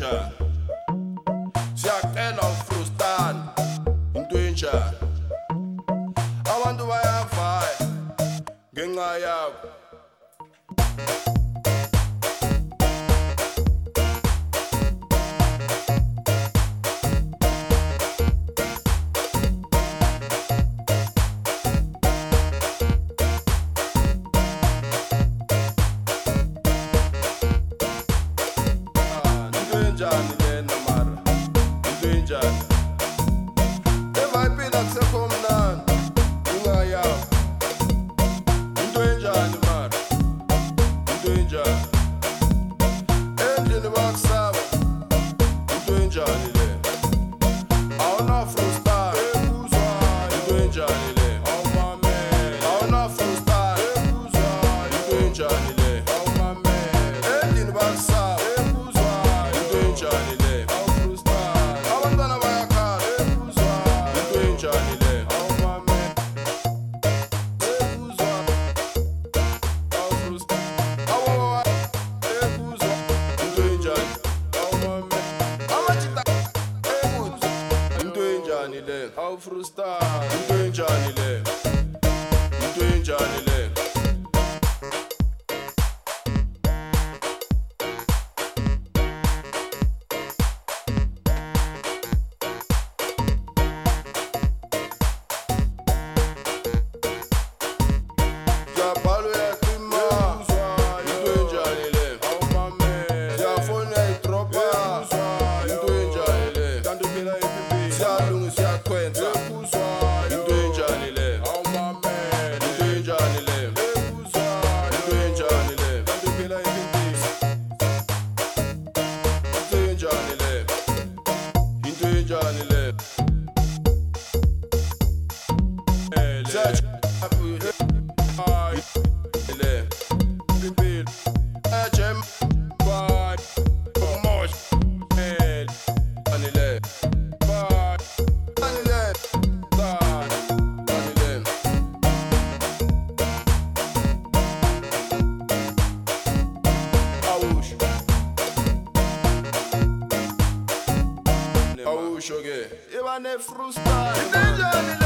enjani? Siyacela ufrustani, into enjani? Abantu bayavaya ngenxa yakho. Enjani lena mara, into enjani? Evayiphila kusekho mnandi, ngenxa yakho. Into enjani mara, into enjani? Endlini bakusaba, into enjani le? Awunafrustani, into enjani le? Awunafrustani, into enjani le? Endlini bakusaba, into enjani le? Abantwana bayakhala, into enjani le? Into enjani? Amajita into enjani le? Awufrustani, into enjani le? Into enjani le? Siyabhala uyacima, into enjani le? Siyafona uyayidropa, into enjani le? Siyalungisa uyakhwenza, into enjani le? Into enjani le? Into enjani le? Into enjani le? Into enjani le? Awusho ke iba ne frustani.